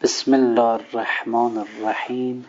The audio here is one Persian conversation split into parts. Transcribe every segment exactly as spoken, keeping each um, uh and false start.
بسم الله الرحمن الرحیم.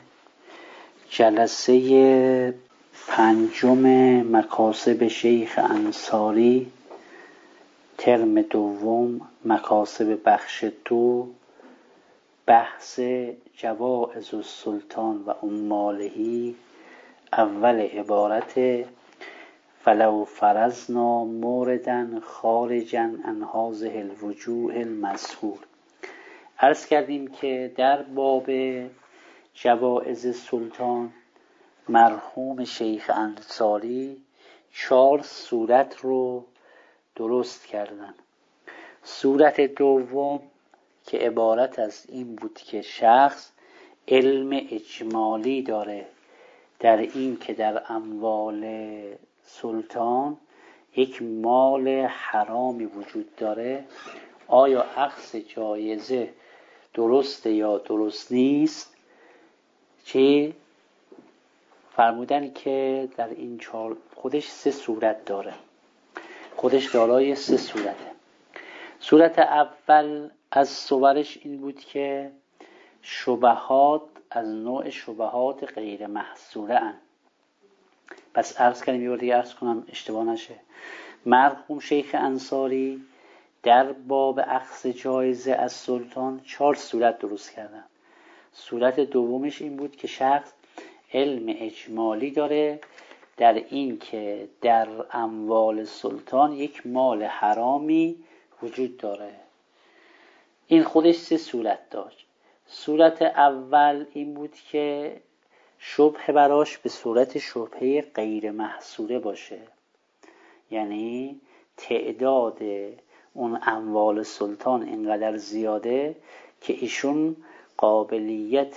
جلسه پنجم مکاسب شیخ انصاری، ترم دوم، مکاسب بخش دو، بحث جوائز السلطان و عماله. اول عبارت فلو فرضنا موردا خارجا عن هذه الوجوه المذکور. عرض کردیم که در باب جوائز سلطان مرحوم شیخ انصاری چهار صورت رو درست کردن. صورت دوم که عبارت از این بود که شخص علم اجمالی داره در این که در اموال سلطان یک مال حرامی وجود داره، آیا اخذ جایزه درسته یا درست نیست. چی؟ فرمودن که در این چهار خودش سه صورت داره، خودش دارای سه صورته. صورت اول از صورش این بود که شبهات از نوع شبهات غیر محصوره ان. پس عرض کنیم، یه بار دیگه عرض کنم اشتباه نشه. مرحوم شیخ انصاری در باب اخذ جایزه از سلطان چهار صورت درست کردن. صورت دومش این بود که شخص علم اجمالی داره در این که در اموال سلطان یک مال حرامی وجود داره. این خودش سه صورت داشت. صورت اول این بود که شبهه براش به صورت شبهه غیر محصوره باشه، یعنی تعداد اون اموال سلطان اینقدر زیاده که ایشون قابلیت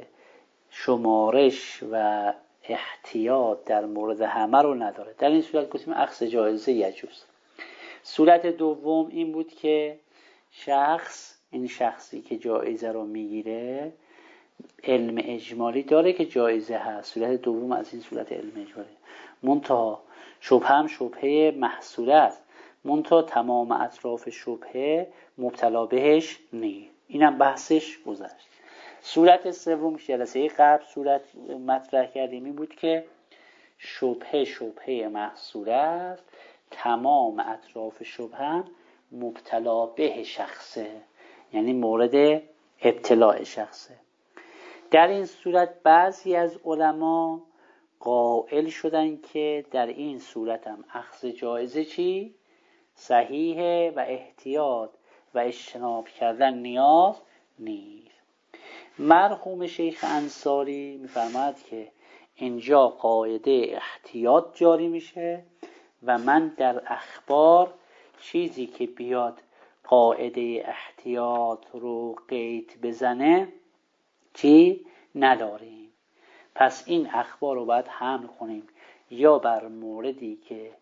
شمارش و احتیاط در مورد همه رو نداره. در این صورت گفتیم اخذ جایزه یجوز. صورت دوم این بود که شخص این شخصی که جایزه رو میگیره علم اجمالی داره که جایزه هست. صورت دوم از این صورت علم اجمالی، منتها شبهه هم شبهه محصوره است، منتها تمام اطراف شبهه مبتلا بهش نیست. اینم بحثش گذشت. صورت سوم جلسه قبل صورت مطرح کردیم این بود که شبهه شبهه محصوره است، تمام اطراف شبهه مبتلا به شخصه، یعنی مورد ابتلاع شخصه. در این صورت بعضی از علما قائل شدن که در این صورت هم اخذ جایزه چی؟ صحیحه و احتیاط و اجتناب کردن نیاز نیست. مرحوم شیخ انصاری میفرماد که اینجا قاعده احتیاط جاری میشه و من در اخبار چیزی که بیاد قاعده احتیاط رو قید بزنه چی؟ نداریم. پس این اخبار رو باید حمل کنیم یا بر موردی که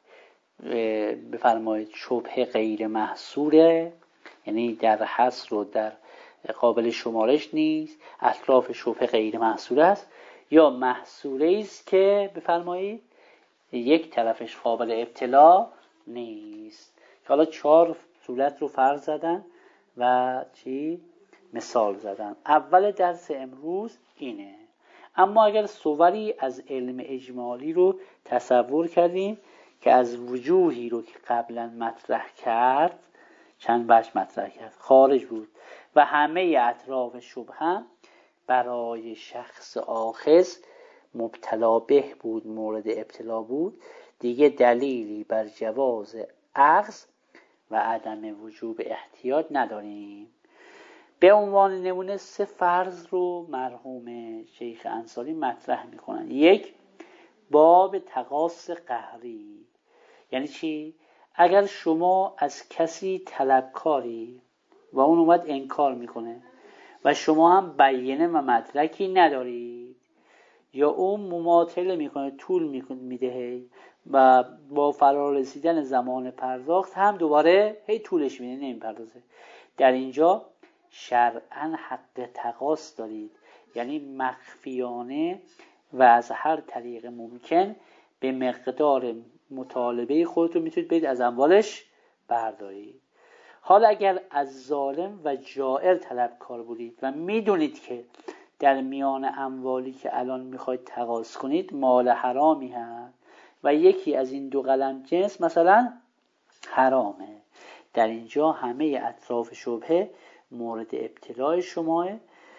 بفرمایید شبهه غیر محصوره، یعنی در حصر و در قابل شمارش نیست، اطراف شبهه غیر محصوره است، یا محصوره است که بفرمایید یک طرفش قابل ابتلا نیست. حالا چهار صورت رو فرض زدن و چی؟ مثال زدن. اول درس امروز اینه. اما اگر صوری از علم اجمالی رو تصور کردیم که از وجوهی رو که قبلا مطرح کرد، چند بخش مطرح کرد، خارج بود و همه اطراف شبهه برای شخص آخذ مبتلا به بود، مورد ابتلا بود، دیگه دلیلی بر جواز اخذ و عدم وجوب احتیاط نداریم. به عنوان نمونه سه فرض رو مرحوم شیخ انصاری مطرح میکنن. یک، باب تقاص قهری. یعنی چی؟ اگر شما از کسی طلبکاری و اون اومد انکار میکنه و شما هم بیینه و مدرکی ندارید، یا اون مماطله میکنه، طول میده و با فرار رسیدن زمان پرداخت هم دوباره هی طولش میده نمیپردازه، در اینجا شرعاً حق تقاص دارید، یعنی مخفیانه و از هر طریق ممکن به مقدار مطالبه خودتون میتونید برید از اموالش بردارید. حالا اگر از ظالم و جائر طلبکار بودید و میدونید که در میان اموالی که الان میخواید تقاضا کنید مال حرامی هست و یکی از این دو قلم جنس مثلا حرامه، در اینجا همه اطراف شبهه مورد ابتلای شماه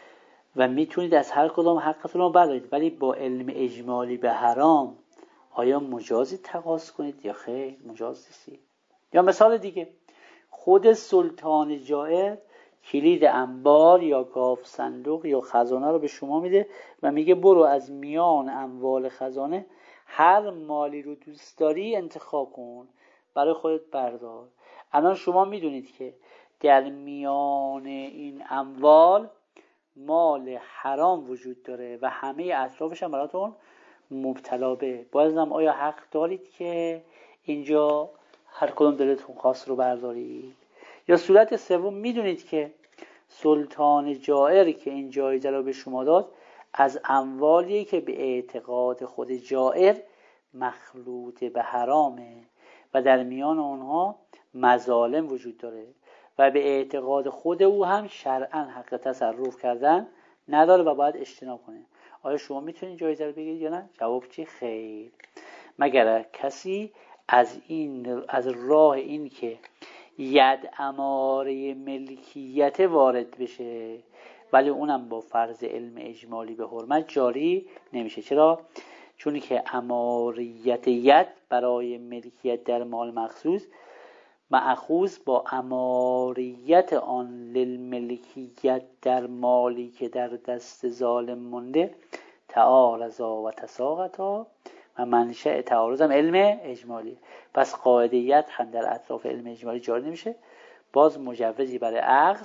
و میتونید از هر کدام حقتون رو بردارید، ولی با علم اجمالی به حرام آیا مجازی تقاضا کنید یا خیر؟ مجاز نیستید. یا مثال دیگه، خود سلطان جائر کلید انبار یا گاف صندوق یا خزانه رو به شما میده و میگه برو از میان اموال خزانه هر مالی رو دوست داری انتخاب کن برای خودت بردار. الان شما میدونید که در میان این اموال مال حرام وجود داره و همه اطرافش هم براتون مبتلا به. بازم آیا حق دارید که اینجا هر کدوم دلتون خواست رو بردارید؟ یا صورت سوم میدونید که سلطان جائر که این جایزه رو به شما داد از اموالی که به اعتقاد خود جائر مخلوط به حرامه و در میان آنها مظالم وجود داره و به اعتقاد خود او هم شرعاً حق تصرف کردن نداره و باید اجتناب کنه. آیا شما میتونید جایزه رو بگیرید یا نه؟ جواب چی؟ خیر، مگر کسی از این از راه این که ید اماره ملکیت وارد بشه، ولی اونم با فرض علم اجمالی به حرمت جاری نمیشه. چرا؟ چون که اماریت ید برای ملکیت در مال مخصوص مأخوذ با اماریت آن للملکیت در مالی که در دست ظالم مونده تعارضا و تساقطا و منشأ تعارض هم علم اجمالی. پس قاعده ید هم در اطراف علم اجمالی جاری نمیشه، باز مجوزی برای اخذ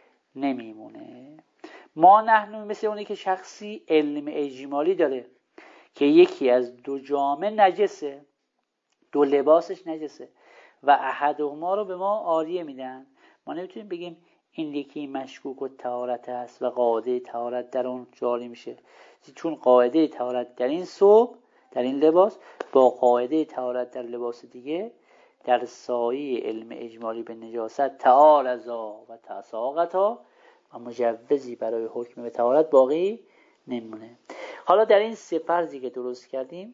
نمیمونه. ما نحن مثل اونی که شخصی علم اجمالی داره که یکی از دو جامه نجسه، دو لباسش نجسه و احدهما رو به ما عاریه میدن، ما نمیتونیم بگیم این یکی مشکوک و طهارت است و قاعده طهارت در اون جاری میشه، چون قاعده طهارت در این ثوب در این لباس با قاعده طهارت در لباس دیگه در سایه علم اجمالی به نجاست تعارضا و تساقطا و مجوزی برای حکم به طهارت باقی نمونه. حالا در این سه فرضی که درست کردیم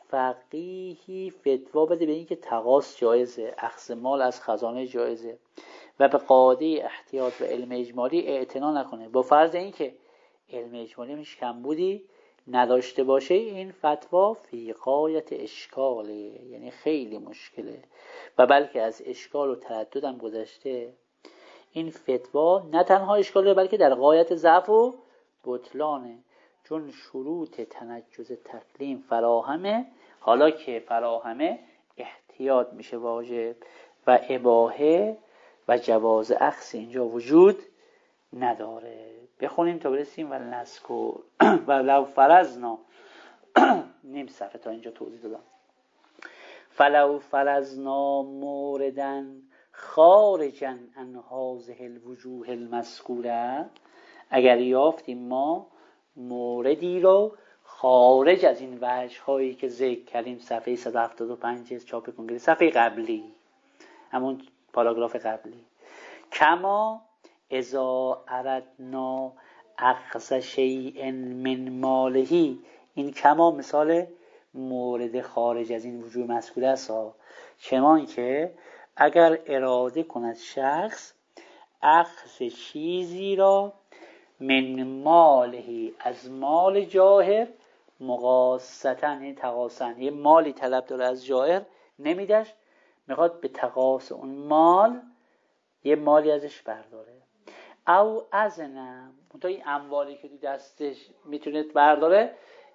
فقیهی فتوا بده به این که تقاص جایزه، اخذ مال از خزانه جایزه و به قاعده احتیاط و علم اجمالی اعتنا نکنه، با فرض این که علم اجمالی هیچ کمبودی نداشته باشه. این فتوا فی غایت اشکاله، یعنی خیلی مشکله و بلکه از اشکال و تردد هم گذشته. این فتوا نه تنها اشکاله بلکه در غایت ضعف و بطلانه، چون شروط تنجز تکلیم فراهمه. حالا که فراهمه احتیاط میشه واجب و اباحه و جواز اخذ اینجا وجود نداره. بخونیم تا برسیم و نذکر و لو فرضنا نیم صفحه تا اینجا توضیح دادم. فلو فرضنا موردن خارجا عن هذه الوجوه المذکوره، اگر یافتیم ما موردی رو خارج از این وجه هایی که ذکر کردیم صفحه صد و هفتاد و پنج چاپ کنگره، صفحه قبلی، همون پاراگراف قبلی، کما اذا اردنا اخذ شیء من مالهی، این کما مثال مورد خارج از این وجوه مذکوره است، چنان که اگر اراده کند شخص اخذ چیزی را من مالهی از مال جاهر مقاستن، یعنی تقاسن، یه مالی طلب داره از جاهر نمیدش، میخواد به تقاس اون مال یه مالی ازش برداره. او ازنم منطقه این اموالی که تو دستش میتونه برداره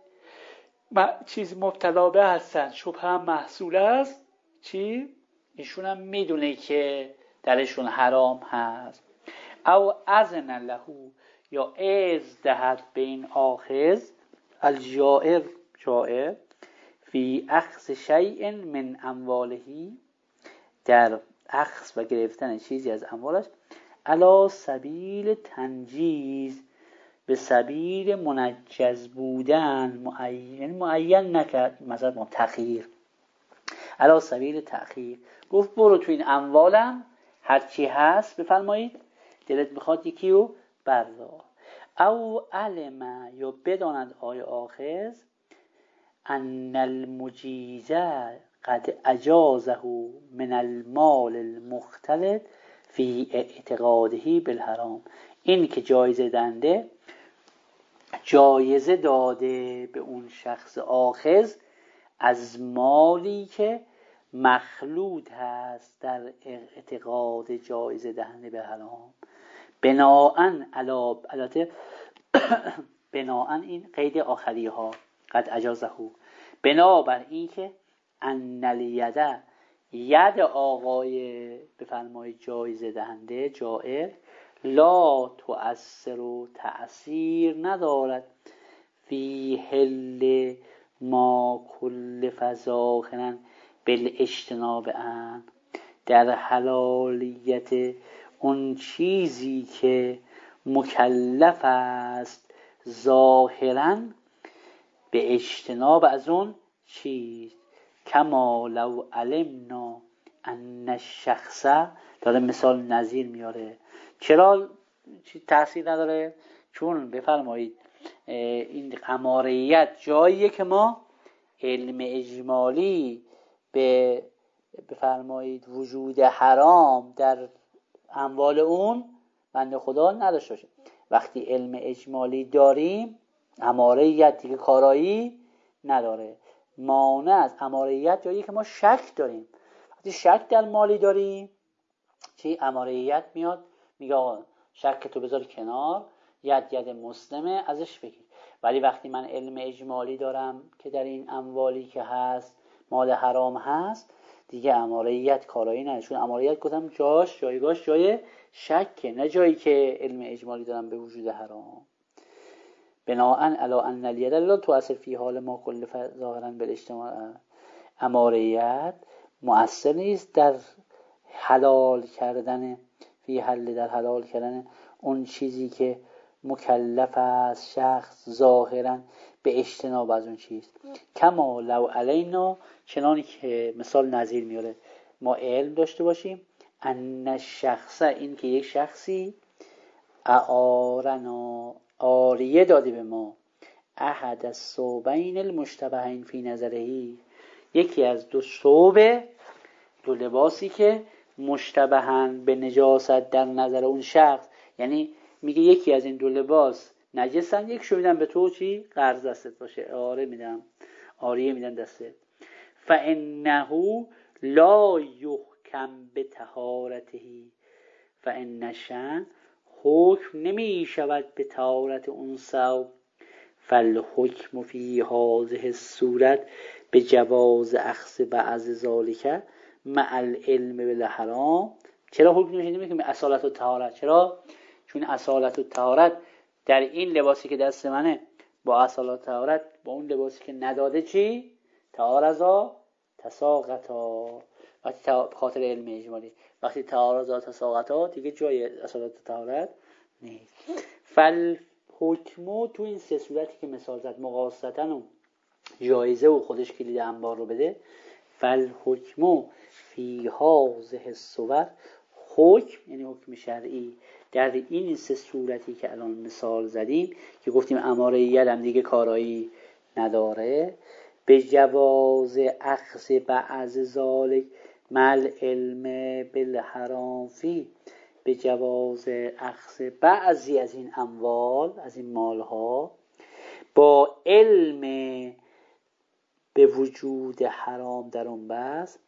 چیز مبتلا به هستن، شبه هم محصول است، چی؟ ایشون هم میدونه که درشون حرام هست. او ازن لهو، یا از دهد بین آخذ الجائر جائر فی اخذ شیء من اموالهی، در اخذ و گرفتن چیزی از اموالش، علی سبیل تنجیز، به سبیل منجز بودن، معین معین نکرد، مثلا تأخیر، علی سبیل تأخیر، گفت برو تو این اموالم هرچی هست بفرمایید دلت میخواد یکی رو بردار. او علم یا بداند آی آخذ ان المجیزه قد اجازه من المال المختلط فی اعتقاده بالحرام، این که جایزه دنده جایزه داده به اون شخص آخذ از مالی که مخلوط هست در اعتقاد جایزه دهنده به حرام. بناءن علا البته بناءن این قید آخری ها قد اجازه، بنابر این که ان الیده ید آقای بفرمایید جایزه دهنده جائر لا تؤثر و تأثیر ندارد فی حل ما کلف ظاهرا بالاجتناب عنه، در حلالیت اون چیزی که مکلف است ظاهرا به اجتناب از اون چیز. کما لو علمنا ان الشخص، داره مثال نظیر میاره. چرا تأثیر نداره؟ چون بفرمایید این اماریت جاییه که ما علم اجمالی به بفرمایید وجود حرام در اموال اون بنده خدا نداشته باشه. وقتی علم اجمالی داریم اماریت دیگه کارایی نداره. مانع از اماریت جایی که ما شک داریم. وقتی شک در مالی داریم چی؟ اماریت میاد میگه آقا شک تو بذار کنار، ید ید مسلمه ازش بگیر. ولی وقتی من علم اجمالی دارم که در این اموالی که هست مال حرام هست، دیگه اماریت کارایی نداره. چون اماریت گفتم جاش جایگاش جای شکه، نه جایی که علم اجمالی دارم به وجود حرام. بناءن علی ان الید لا تؤثر فی حال ما کلف ظاهرا بالاجتماع، اماریت مؤثر نیست در حلال کردن فی حل در حلال کردن اون چیزی که مکلف است شخص ظاهرا به اجتناب از اون چیز. کما لو علینا، چنانی که مثال نظیر میاره ما علم داشته باشیم ان شخص، این که یک شخصی اعارنا عاریه داده به ما احد الثوبین المشتبهین فی نظرهی، یکی از دو ثوب دو لباسی که مشتبهن به نجاست در نظر اون شخص، یعنی میگه یکی از این دو لباس نجسن، یک شو میدم به تو چی قرض دستت باشه، آره میدم عاریه میدم دستت. فانه لا یحکم بطهارته، فان شأن حکم نمی شود به طهارت اون ثوب. فالحکم فی هذه الصورت به جواز اخذ بعض ذالک مع العلم بالحرام. چرا حکم نمیشه که اصالت و طهارت؟ چرا؟ چون اصالت و طهارت در این لباسی که دست منه با اصالت و طهارت با اون لباسی که نداده چی؟ تعارضا تساقطا. وقتی خاطر علم اجمالی وقتی تعارضا تساقطا دیگه جای اصالت و طهارت نیست. فل حکمو تو این سه صورتی که مثال زد مقاستن و جایزه و خودش کلید انبار رو بده، فل حکمو فی هذه الصور، حکم یعنی حکم شرعی در این سه صورتی که الان مثال زدیم که گفتیم اماریت هم دیگه کارایی نداره، به جواز اخذ بعض ذالک مل علم بالحرام فی، به جواز اخذ بعضی از این اموال از این مالها با علم به وجود حرام در اون بس.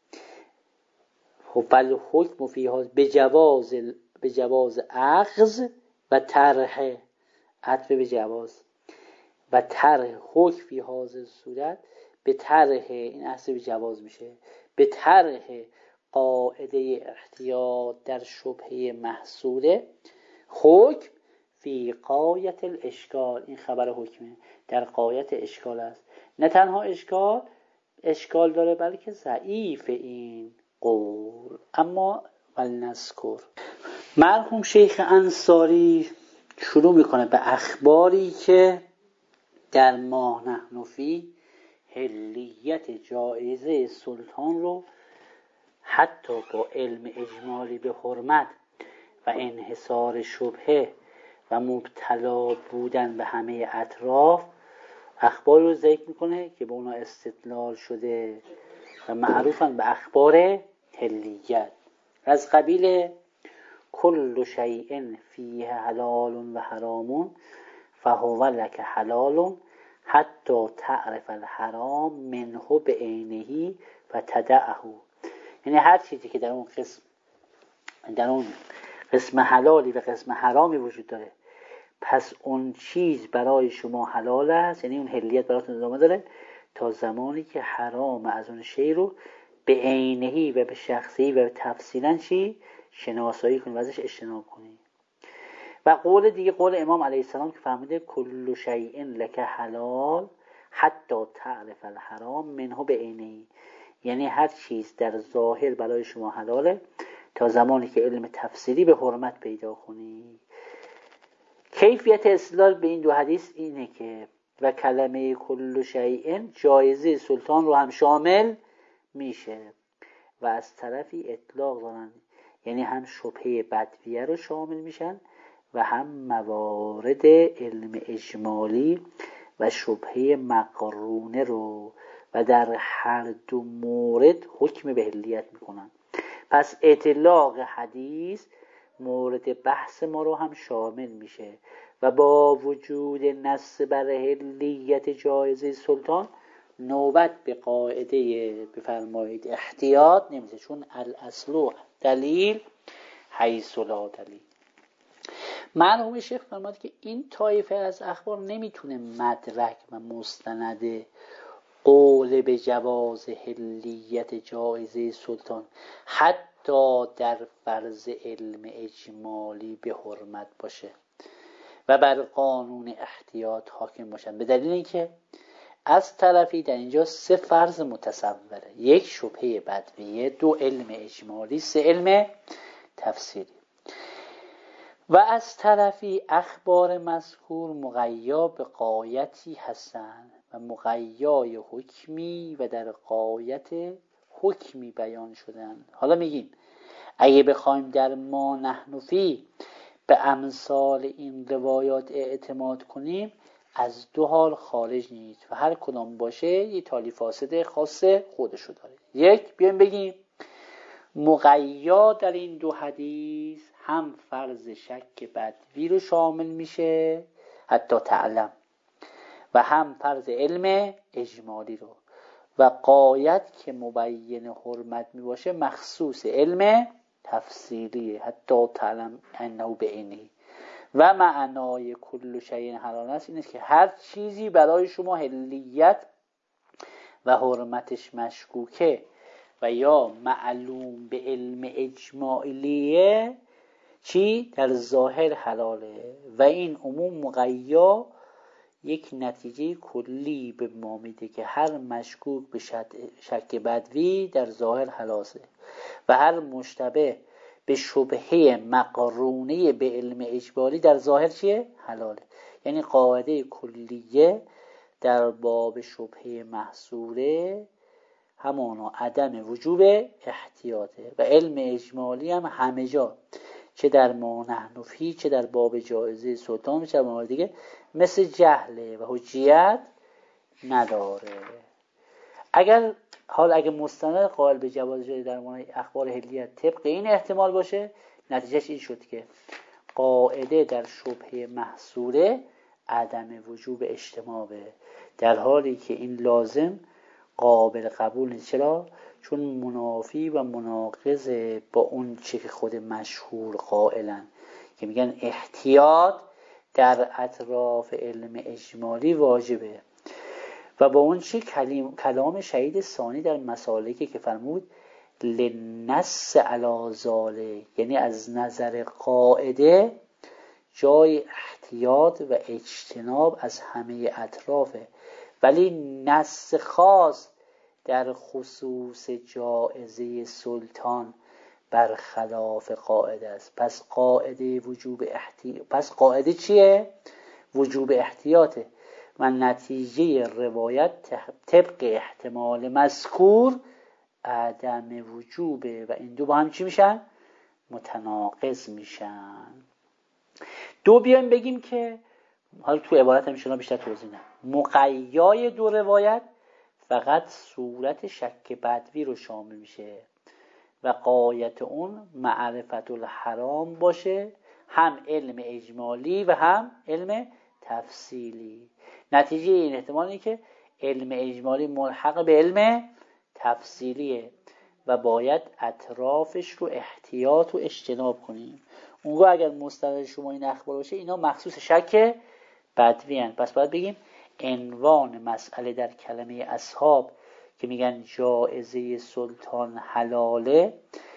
بل حکم فیها به جواز به جواز اخذ و طرح، عطف به جواز و طرح حکم فی هذه صورت به طرح، این اصل به جواز میشه، به طرح قاعده احتیاط در شبهه محصوله. حکم فی غایت الاشکال، این خبر حکمه در غایت اشکال است. نه تنها اشکال اشکال داره بلکه ضعیف این قول. اما ولنذکر، مرحوم شیخ انصاری شروع میکنه به اخباری که در ماه نحن فی حلیت جایزه سلطان رو حتی با علم اجمالی به حرمت و انحصار شبهه و مبتلا بودن به همه اطراف اخبار رو ذکر میکنه که به اونا استدلال شده و معروفن به اخبار حلیت، از قبیل کل شیء فیه حلال و حرام فهو لک حلال حتی تعرف الحرام منه بعینه و تدعه. یعنی هر چیزی که در اون قسم در اون قسم حلالی و قسم حرامی وجود داره، پس اون چیز برای شما حلال است، یعنی اون حلیت براتون ادامه داره تا زمانی که حرام از اون شی رو به عینهی و به شخصی و به تفصیلا چی شناسایی کنی و ازش اجتناب کنی. و قول دیگه قول امام علیه السلام که فرموده کل شیء لک حلال حتی تعرف الحرام منه بعینه، یعنی هر چیز در ظاهر برای شما حلاله تا زمانی که علم تفصیلی به حرمت پیدا کنی. کیفیت استدلال به این دو حدیث اینه که و کلمه کل شیء جایزه سلطان رو هم شامل میشه و از طرفی اطلاق دارن، یعنی هم شبهه بدویه رو شامل میشن و هم موارد علم اجمالی و شبهه مقرونه رو، و در هر دو مورد حکم به حلیت میکنن. پس اطلاق حدیث مورد بحث ما رو هم شامل میشه و با وجود نص بر حلیت جایزه سلطان نوبت به قاعده بفرمایید احتیاط نمیشه، چون الاصل دلیل حیث لا دلیل. مرحوم شیخ فرمود که این طایفه از اخبار نمیتونه مدرک و مستند قول به جواز حلیت جایزه سلطان حتی در فرض علم اجمالی به حرمت باشه و بر قانون احتیاط حاکم باشن، به دلیل اینکه از طرفی در اینجا سه فرض متصوره: یک شبهه بدویه، دو علم اجمالی، سه علم تفسیری. و از طرفی اخبار مذکور مقیا به غایتی هستند و مقیای حکمی و در غایت حکمی بیان شدن. حالا میگیم اگه بخوایم در ما نحن فی به امثال این روایات اعتماد کنیم از دو حال خارج نیست و هر کدام باشه یه تالی فاسد خاص خودشو داره. یک، بیایم بگیم مقیا در این دو حدیث هم فرض شک بدوی رو شامل میشه حتی تعلم و هم فرض علم اجمالی رو، و غایت که مبین حرمت میباشه مخصوص علم تفسیری حتی تعلم انه بعینه. و معنای کل شیء حلال است این است که هر چیزی برای شما حلیت و حرمتش مشکوکه و یا معلوم به علم اجمالیه چی در ظاهر حلاله، و این عموم مقیا یک نتیجه کلی به ما میده که هر مشکوک به شک بدوی در ظاهر حلاله و هر مشتبه به شبهه مقرونه به علم اجمالی در ظاهر چیه؟ حلاله. یعنی قاعده کلیه در باب شبهه محصوره همانا عدم وجوب احتیاطه و علم اجمالی هم همه جا، چه در ما نحن فی چه در باب جایزه سلطان چه در موارد دیگه مثل جهله و حجیت نداره. اگر حال اگه مستند قائل به جواز جای در مورد اخبار حلیت طبق این احتمال باشه، نتیجهش این شد که قاعده در شبهه محصوره عدم وجوب اجتماعه، در حالی که این لازم قابل قبول نیست. چرا؟ چون منافی و مناقض با اون چه که خود مشهور قائلن که میگن احتیاط در اطراف علم اجمالی واجبه، و با اون چه کلام شهید ثانی در مسالکی که فرمود لنص علی ذالک، یعنی از نظر قاعده جای احتیاط و اجتناب از همه اطرافه، ولی نص خاص در خصوص جائزه سلطان برخلاف قاعده است. پس قاعده وجوب احتیاط پس قاعده چیه؟ وجوب احتیاطه و نتیجه روایت طبق احتمال مذکور عدم وجوبه و این دو با هم چی میشن؟ متناقض میشن. دو بیایم بگیم که حالا تو عبارت همیشه بیشتر توضیح نه، مقیای دو روایت فقط صورت شک بدوی رو شامل میشه و غایت اون معرفت الحرام باشه، هم علم اجمالی و هم علم تفصیلی. نتیجه این احتمال اینه که علم اجمالی ملحق به علم تفصیلیه و باید اطرافش رو احتیاط و اجتناب کنیم. اونگاه اگر مستند شما این اخبار باشه اینا مخصوص شک بدوی هن. پس باید بگیم عنوان مسئله در کلمه اصحاب که میگن جائزه سلطان حلاله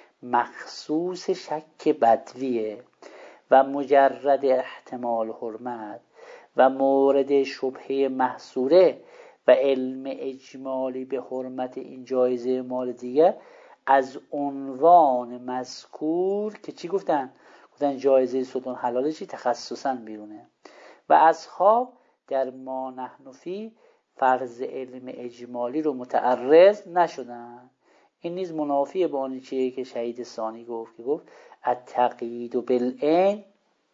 مخصوص شک بدویه و مجرد احتمال حرمت و مورد شبهه محصوره و علم اجمالی به حرمت این جایزه مال دیگه از عنوان مذکور که چی گفتن؟ گفتن جایزه سلطان حلاله چی؟ تخصصاً بیرونه. و اصحاب در ما نحن فی فرض علم اجمالی رو متعرض نشدن. این نیز منافیه با آن چیزی که شهید ثانی گفت که گفت التقیید بالعین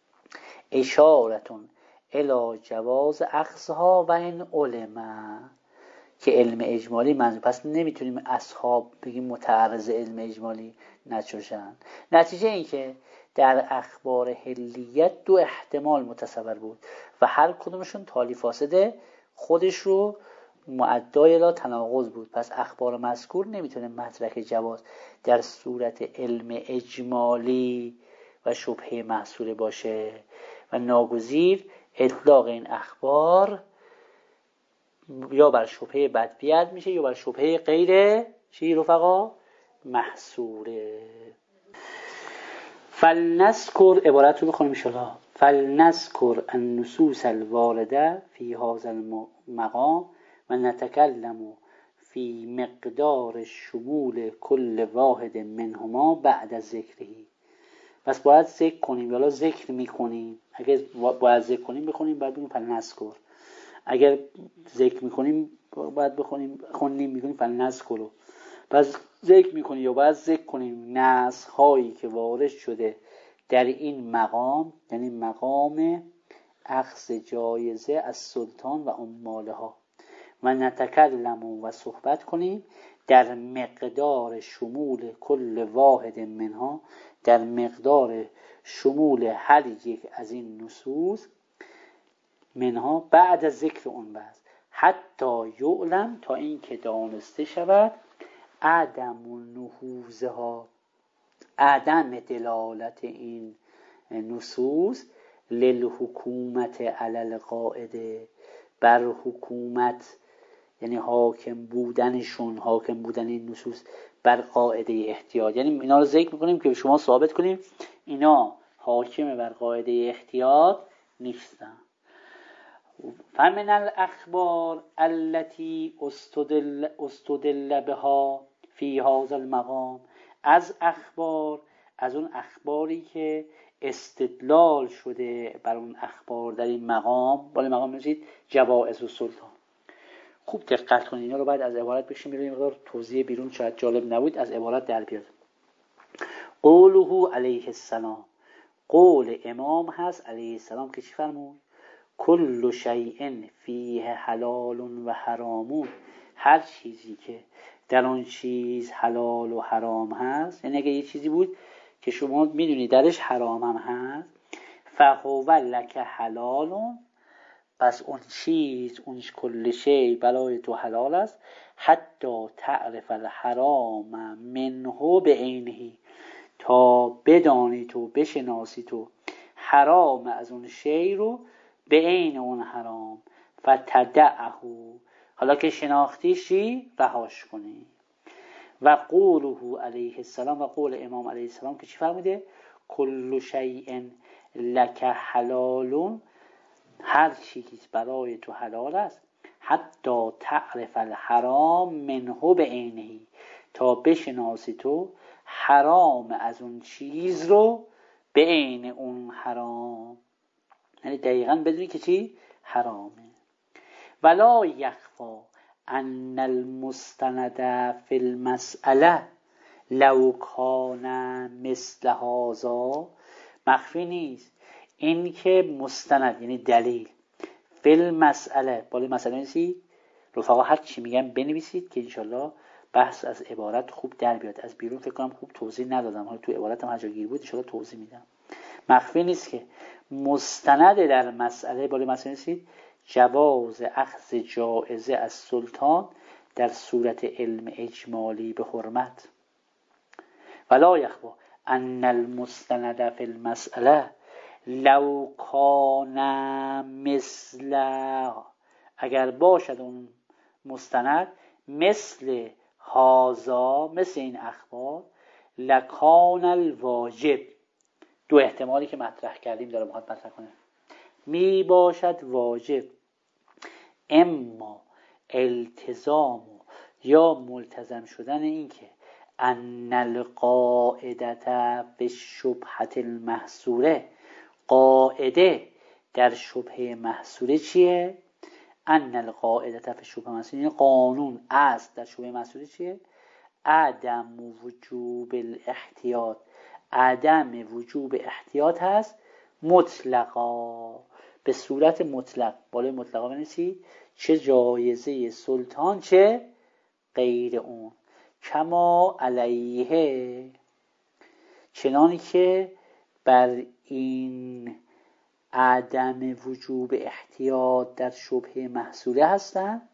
اشارتون الی جواز اخذها و این علما، که علم اجمالی منظور. پس نمیتونیم اصحاب بگیم متعرض علم اجمالی نشدن. نتیجه این که در اخبار حلیت دو احتمال متصور بود و هر کدومشون تالی فاسد خودش رو معدای لا تناقض بود. پس اخبار مذکور نمیتونه مدرک جواز در صورت علم اجمالی و شبهه محصوله باشه و ناگزیر اطلاق این اخبار یا بر شبهه بدویت میشه یا بر شبهه غیر چی رفقا؟ محصوره. فلنذکر، عبارت رو بخونیم انشاءالله. فلنذکر النصوص الوارده فی هذا المقام و نتکلم فی مقدار شمول کل واحد منهما بعد از ذکرهی. پس باید ذکر کنیم، یا ذکر میکنیم. اگر باید ذکر کنیم بخونیم، باید بگیم فلنذکر. اگر ذکر میکنیم باید بخونیم، خونیم میکنیم فلنذکر. پس ذکر میکنیم یا باید ذکر کنیم نسخ هایی که وارد شده در این مقام، یعنی مقام اخذ جایزه از سلطان و عمالها، و نتکلم و صحبت کنیم در مقدار شمول کل واحد منها، در مقدار شمول هر یک از این نصوص منها بعد از ذکر اون بعض، حتی یعلم، تا این که دانسته شود عدم نهوزها، عدم دلالت این نصوص للحکومت علی القاعده، بر حکومت، یعنی حاکم بودنشون، حاکم بودن این نصوص بر قاعده احتیاط. یعنی اینا رو ذکر میکنیم که شما ثابت کنیم اینا حاکم بر قاعده احتیاط نیستن. فمن الاخبار التي استدل استدل بها فی هذا المقام، از اخبار، از اون اخباری که استدلال شده بر اون اخبار در این مقام، بالا مقام میشید جوائز السلطان. خوب دقت کنید، اینا رو بعد از عبارت بکشیم بیرون، مقدار توضیح بیرون شاید جالب نبود، از عبارت در بیاد. قوله علیه السلام، قول امام هست علیه السلام که چی فرمود؟ کل شیء فیه حلال و حرامون، هر چیزی که در اون چیز حلال و حرام هست، یعنی اگه یه چیزی بود که شما میدونی درش حرام هم هست، فهو لک حلالون، پس اون چیز، اون کل شی برای تو حلال است، حتی تعرف الحرام منه به عینه، تا بدانی تو، بشناسی تو حرام از اون شی رو به عین اون حرام، فتدعه، حالا که شناختیشی رهاش کنی. و قوله علیه السلام، و قول امام علیه السلام که چی فرموده؟ کل شیء لک حلالون، هر چیز برای تو حلال است، حتی تعرف الحرام منه به عینه، تا بشناسی تو حرام از اون چیز رو به عین اون حرام، یعنی دقیقاً بدونی که چی حرامه. ولا یخفا ان المستند فی المسئله لو کان مثل هذا، مخفی نیست این که مستند یعنی دلیل فی المسئله، بالا مسئله نویسید رفقا، هر چی میگم بنویسید که انشالله بحث از عبارت خوب در بیاد. از بیرون فکر کنم خوب توضیح ندادم، حالا تو عبارتم هر جا گیر بود انشالله توضیح میدم. مخفی نیست که مستند در مسئله، بالا مسئله نویسید جواز اخذ جایزه از سلطان در صورت علم اجمالی به حرمت. ولا یخفی ان المستند فی المسئله لو کان مثل، اگر باشد اون مستند مثل هازا، مثل این اخبار، لکان الواجب، دو احتمالی که مطرح کردیم داره میخواد مطرح کنه، می باشد واجب اما التزام یا ملتزم شدن این که ان القاعدت به شبهت المحصوره، قاعده در شبهه محصوره چیه؟ ان القاعدت به شبهه محصوره یعنی قانون اصل در شبهه محصوره چیه؟ عدم وجوب الاحتیاط، عدم وجوب احتیاط هست مطلقا، به صورت مطلق، بالای مطلقا بنویسید چه جایزه سلطان چه غیر اون، کما علیه، چنانی که بر این عدم وجوب احتیاط در شبهه محصوره هستند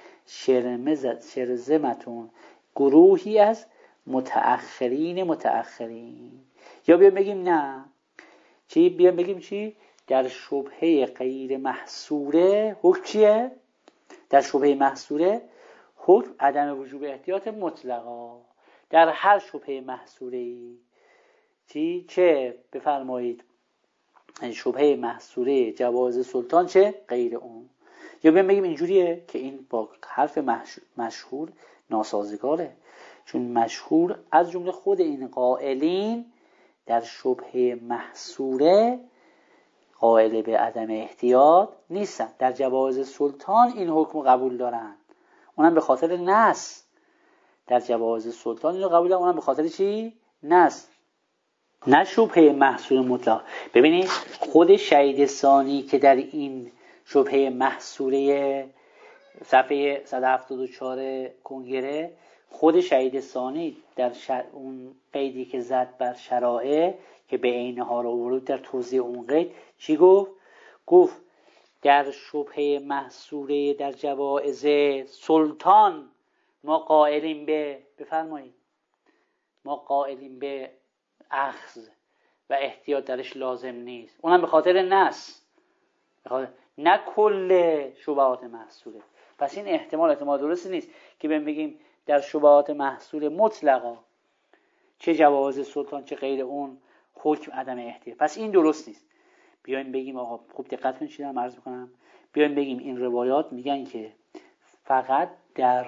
شرذمتون گروهی از متأخرین متأخرین. یا بیایم بگیم نه چی؟ بیایم بگیم چی؟ در شبهه غیر محصوره حکم چیه؟ در شبهه محصوره حکم عدم وجوب احتیاط مطلقا، در هر شبهه محصوره‌ای چی؟ چه بفرمایید شبهه محصوره جواز سلطان چه غیر اون. یا بیایم بگیم اینجوریه که این با حرف مشهور ناسازگاره، چون مشهور از جمله خود این قائلین در شبهه محصوره قائل به عدم احتیاط نیستن، در جواز سلطان این حکم قبول دارن، اونم به خاطر نص، در جواز سلطان اینو قبول دارن، اونم به خاطر چی؟ نص، نه شبهه محصور مطلق. ببینید خود شهید ثانی که در این شبهه محصوره صفحه صد و هفتاد و چهار کنگره، خود شهید ثانی در شر... اون قیدی که زد بر شرائع که به عینها رو ورود در توضیح اون قید چی گفت؟ گفت در شبهه محصوره در جوائز سلطان ما قائلیم به، بفرمایید ما قائلیم به اخذ و احتیاط درش لازم نیست، اونم به خاطر نص، بخاطر نه کل شبهات محصوره. پس این احتمال احتمال درستی نیست که بگیم در شبهات محصوره مطلقا چه جواز سلطان چه غیر اون حکم عدم احتیاط، پس این درست نیست. بیایم بگیم آقا خوب دقت کنید چی دارم عرض میکنم، بیایم بگیم این روایات میگن که فقط در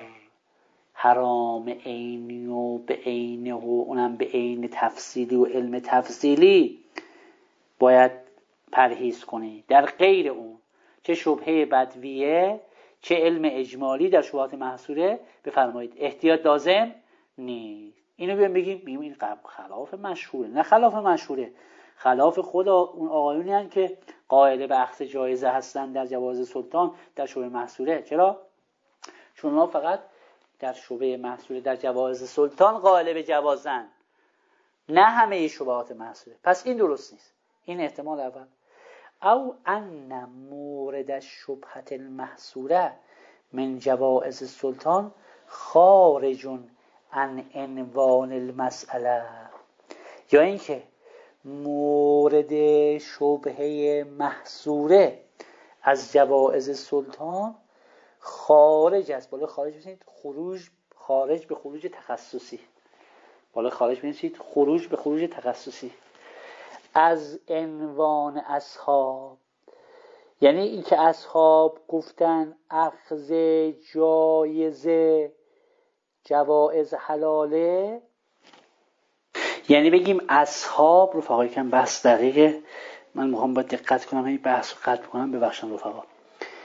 حرام عینی و به عینه و اونم به عین تفصیلی و علم تفصیلی باید پرهیز کنی، در غیر اون چه شبهه بدویه چه علم اجمالی در شبهات محصوره بفرمایید احتیاط لازم نیست. اینو بیایم بگیم بگیم این خلاف مشهوره، نه خلاف مشهوره، خلاف خود اون آقایونی هستند که قائل به اخذ جایزه هستن در جواز سلطان در شبهه محصوره. چرا؟ چون ما فقط در شبهه محصوره در جواز سلطان قائل به جوازن، نه همه شبهات محصوره. پس این درست نیست، این احتمال اول. او ان مورد شبهت المحصوره من جوائز السلطان خارج عن عنوان المسئله، یا اینکه مورد شبهه محصوره از جوائز سلطان خارج است، بالا خارج بزنید خروج، خارج به خروج تخصصی، بالا خارج بزنید خروج به خروج تخصصی از عنوان اصحاب، یعنی این که اصحاب گفتن اخذ جایزه جوائز حلاله، یعنی بگیم اصحاب رفقا، یکم بحث دقیقه من میخوام با دقت کنم این بحث رو قطع کنم، ببخشید رفقا،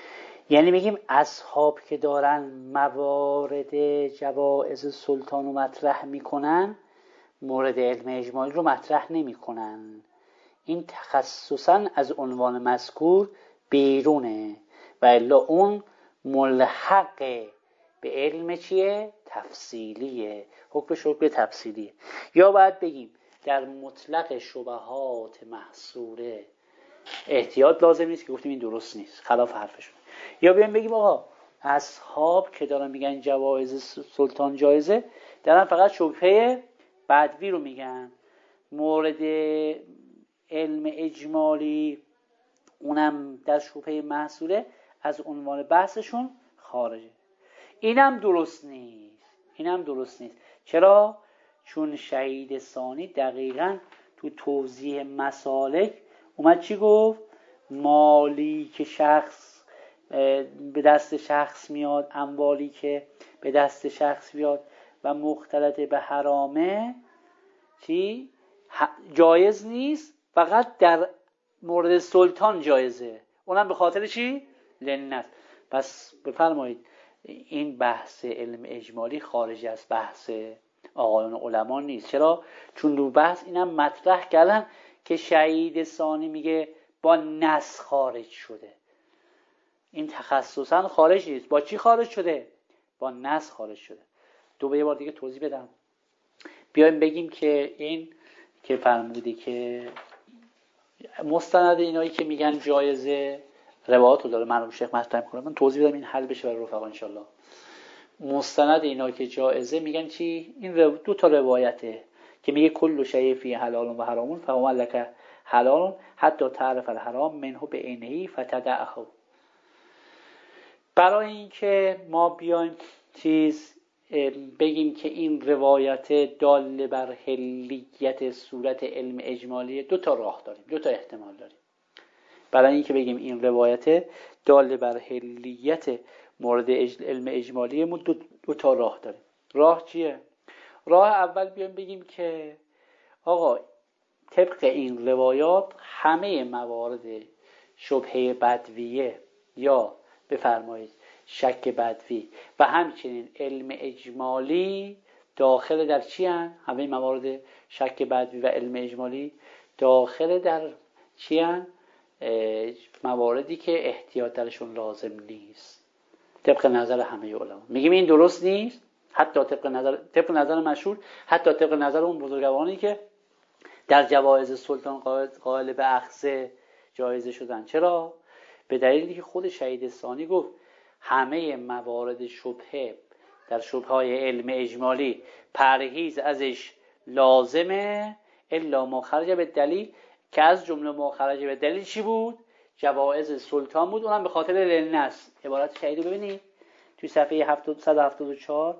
یعنی میگیم اصحاب که دارن موارد جوائز سلطان رو مطرح میکنن مورد علم اجمالی رو مطرح نمیکنن. این تخصصا از عنوان مذکور بیرونه و الا اون ملحق به علم چیه؟ تفصیلیه، حکمش حکم تفصیلیه. یا باید بگیم در مطلق شبهات محصوره احتیاط لازم نیست که گفتیم این درست نیست، خلاف حرفشون. یا بیایم بگیم آقا اصحاب که دارن میگن جوایز سلطان جایزه دارن فقط شبهه بدوی رو میگن، مورد علم اجمالی اونم در شبهه محصوره از عنوان بحثشون خارجه. اینم درست نیست، اینم درست نیست. چرا؟ چون شهید ثانی دقیقاً تو توضیح مسالک اومد چی گفت؟ مالی که شخص به دست شخص میاد، اموالی که به دست شخص میاد و مختلط به حرامه چی؟ جایز نیست، فقط در مورد سلطان جایزه، اونم به خاطر چی؟ لنت. پس بفرمایید این بحث علم اجمالی خارج از بحث آقایان علما نیست. چرا؟ چون دو بحث اینم مطرح کردن که شهید ثانی میگه با نص خارج شده. این تخصصا خارج نیست. با چی خارج شده؟ با نص خارج شده. دو به یه بار دیگه توضیح بدم. بیایم بگیم که این که فرمودی که مستند اینایی که میگن جایزه روایات رو داره، مرحوم شیخ مطرح میکنه، من توضیح بدم این حل بشه برای رفقا ان شاء الله. مستند اینا که جایزه میگن چی؟ این رو... دو تا روایته که میگه کل شیء فی حلال و حرام فهو لک حلال حتی تعرف الحرام منه بعینه فتدعه. برای اینکه ما بیایم چیز بگیم که این روایت داله بر حلیت صورت علم اجمالی، دو تا راه داریم، دو تا احتمال داریم. برای اینکه بگیم این روایت داله بر حلیت مورد علم اجمالی ما دو, دو تا راه داریم. راه چیه؟ راه اول بیایم بگیم که آقا طبق این روایات همه موارد شبهه بدویه یا بفرمایید شک بدوی و همچنین علم اجمالی داخل در چی هن؟ همه موارد شک بدوی و علم اجمالی داخل در چی هن؟ مواردی که احتیاط درشون لازم نیست طبق نظر همه علما. میگیم این درست نیست، حتی طبق نظر طبق نظر مشهور، حتی طبق نظر اون بزرگواری که در جوایز سلطان قائل به اخذ جایزه شدن. چرا؟ به دلیلی که خود شهید ثانی گفت همه موارد شبهه در شبهه‌های علم اجمالی پرهیز ازش لازمه الا ما خرج به دلیل، که از جمله ما خرج به دلیل چی بود؟ جوایز سلطان بود، اونم به خاطر لنس. عبارت شهید رو ببینید توی صفحه صد و هفتاد و چهار،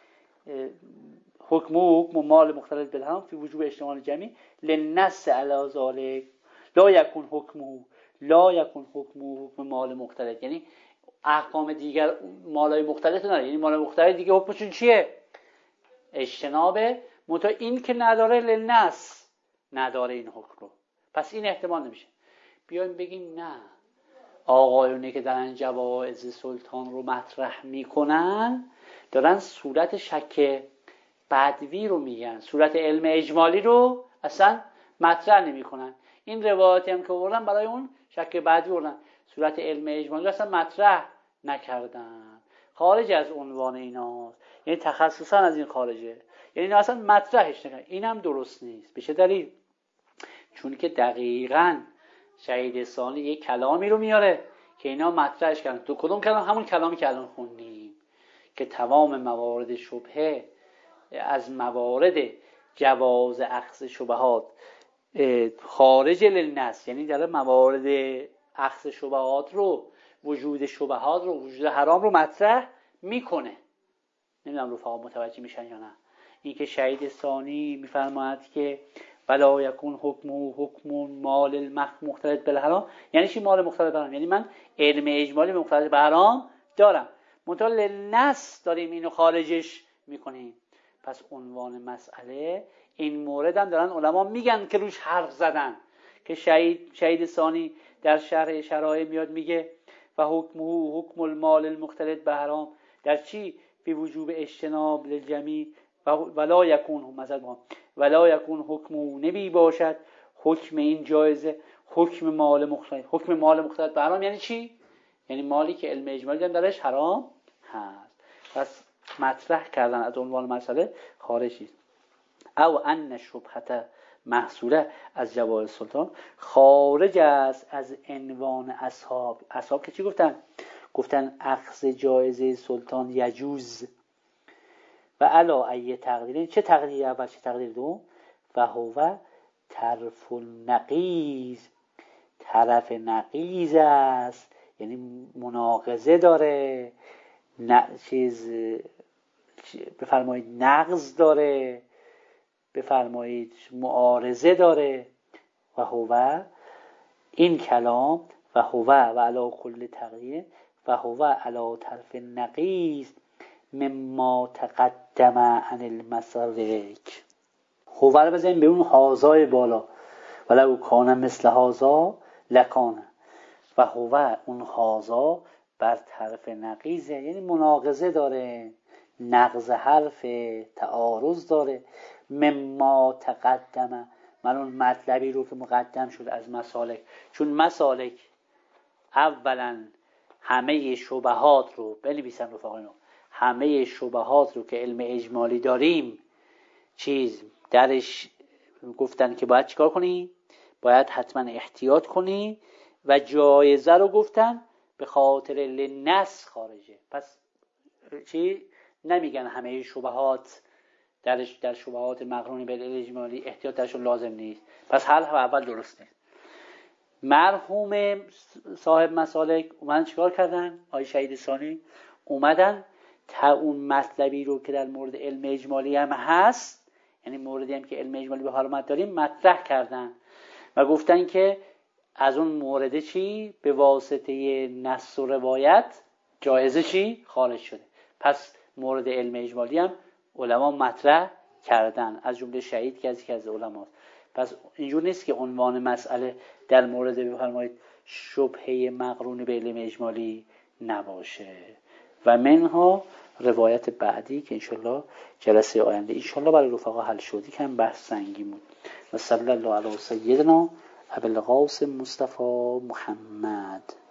حکم و حکم و مال مختلط بالحرام فی وجوب اجتماع جمعی لنس علی ذالک لا یکون حکمه لا یکون حکمه حکم مال مختلط. یعنی احکام دیگر مالای مختلط نداره، یعنی مال مختلط دیگه حکمشون چیه؟ اجتنابه. منتها این که نداره لنس نداره این حکم رو، پس این احتمال نمیشه. بیایم بگیم نه، آقایونی که دارن جوایز سلطان رو مطرح میکنن دارن صورت شک بدوی رو میگن، صورت علم اجمالی رو اصلا مطرح نمیکنن. این روایاتی هم که آوردن برای اون شک بدوی آوردن، صورت علم اجمالی رو اصلا مطرح نکردن، خارج از عنوان ایناست، یعنی تخصصا از این خارجه، یعنی اینا اصلا مطرحش نکردن. اینم درست نیست. به چه دلیل؟ چون که دقیقاً شهید ثانی یک کلامی رو میاره که اینا مطرحش کردن. تو کدوم کلام؟ همون کلامی که الان خوندیم که تمام موارد شبهه از موارد جواز اخذ شبهات خارج للنص، یعنی در موارد اخذ شبهات رو، وجود شبهات رو، وجود حرام رو مطرح میکنه. نمیدونم رفقا متوجه میشن یا نه. این که شهید ثانی میفرماید که ولا یکون حکم حکم مال المخ مختلط بالحرام، یعنی چی مال مختلط بالحرام؟ یعنی من علم اجمالی مختلط بالحرام دارم، منتها للنص داریم اینو خارجش میکنیم. پس عنوان مسئله این مورد هم دارن علما میگن که روش حرف زدن که شهید شهید ثانی در شرح شرایع میاد میگه و حکمه حکم المال المختلط به حرام. در چی؟ به وجوب اجتناب للجمی و ولا یکون مثلا ولا یکون حکمه نبی باشد حکم این جایزه حکم مال مختلط. حکم مال مختلط به حرام یعنی چی؟ یعنی مالی که علم اجمالی هم درش حرام هست. پس مطرح کردن از عنوان مسئله خارج نیست. او ان شبهه محصوله از جواز سلطان خارج است از عنوان اصحاب. اصحاب که چی گفتن؟ گفتن اخذ جایزه سلطان یجوز و علا ای تقدیر. چه تقدیر اول چه تقدیر دوم؟ و هو طرف النقیض. طرف نقیض است یعنی مناقضه داره، نه چیز بفرمایید نقض داره، بفرمایید معارضه داره. و هو این کلام و هو و علا کل تقدیر و هو علا طرف نقیض مما تقدم عن المسالک. هو رو بزنیم به اون هازای بالا ولو کان مثل هازا لکانه. و هو اون هازا بر طرف نقیضه یعنی مناقضه داره، نقض حرف، تعارض داره. مما تقدم من اون مطلبی رو که مقدم شد از مسالک. چون مسالک اولا همه شبهات رو بنویسن رفقایان، همه شبهات رو که علم اجمالی داریم چیز درش گفتن که باید چیکار کنی؟ باید حتما احتیاط کنی. و جایزه رو گفتن به خاطر لنس خارجه. پس چی؟ نمیگن همه شبهات درش در شبهات مقرون به علم اجمالی احتیاط درشون لازم نیست. پس حل اول درست نیست. مرحوم صاحب مسالک اومدن چیکار کردن؟ آقای شهید ثانی اومدن تا اون مطلبی رو که در مورد علم اجمالی هم هست، یعنی موردی هم که علم اجمالی به حرمت داریم، مطرح کردن و گفتن که از اون مورد چی؟ به واسطه نص و روایت جایزه چی؟ خارج شده. پس مورد علم اجمالی هم علما مطرح کردن، از جمله شهید که از یکی از علماست. پس اینجور نیست که عنوان مسئله در مورد بفرمایید شبهه مقرون به علم اجمالی نباشه. و منها روایت بعدی که انشالله جلسه آینده انشالله برای رفقا حل شدی که هم بحث سنگین بود. و صلی الله علی سیدنا ابوالقاسم مصطفی محمد.